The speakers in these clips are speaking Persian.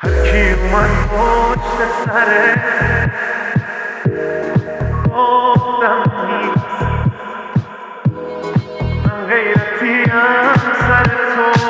هرکی اومد پشت سره گفتم نیست، من غیرتیم سر تو.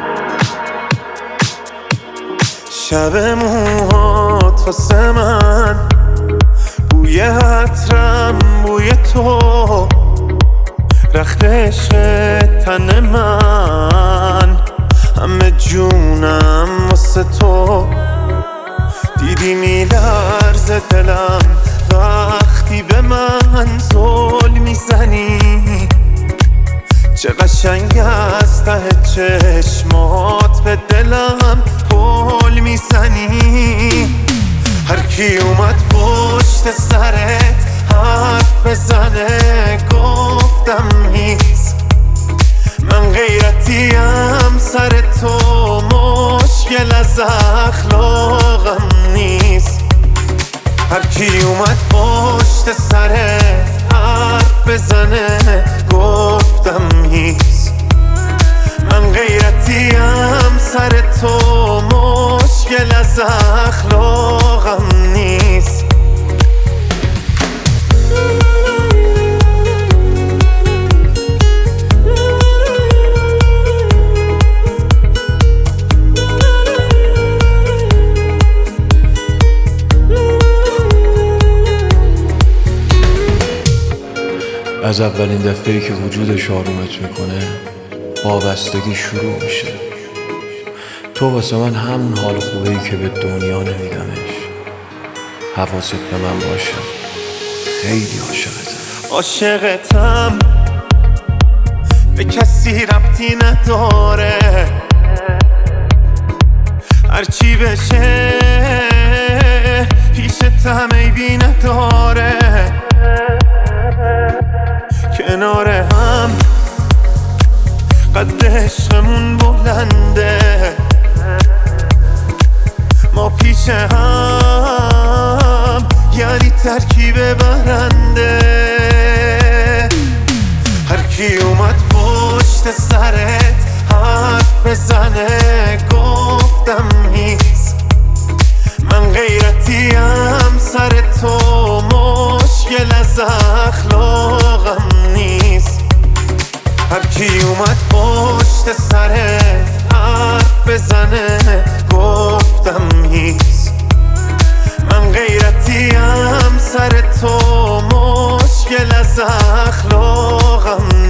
شب موهات واسه من بوی عطرم، بوی تو رخت عشق تن من، همه جونم واسه تو. دیدی میلرزه دلم وقتی به من زل میزنی، چه قشنگ از ته چشمات به دلم پل میزنی. هرکی اومد پشت سرت حرف بزنه گفتم نیست، من غیرتیم سر تو، مشکل از اخلاقم نیست. هرکی اومد پشت سرت حرف بزنه گفتم نیست، من غیرتیم سر تو، مشکل از اخلاقم نیست. از اولین دفعه‌ای که وجودش آرومت میکنه وابستگی شروع میشه. تو واسه من همون حال خوبه‌ای که به دنیا نمیدمش. حواست به من باشه، خیلی عاشقتم. عاشقتم به کسی ربطی نداره، هرچی بشه پیشت عیبی نداره. کنار هم قد عشقمون بلنده، ما پیش هم یعنی ترکیب برنده. هرکی اومد پشت سرت حرف بزنه گفتم نیست، من غیرتیم سر تو، مشکل از اخلاقم نیست. هرکی اومد پشت سرت حرف بزنه گفتم نیست، من غیرتیم سر تو، مشکل از اخلاقم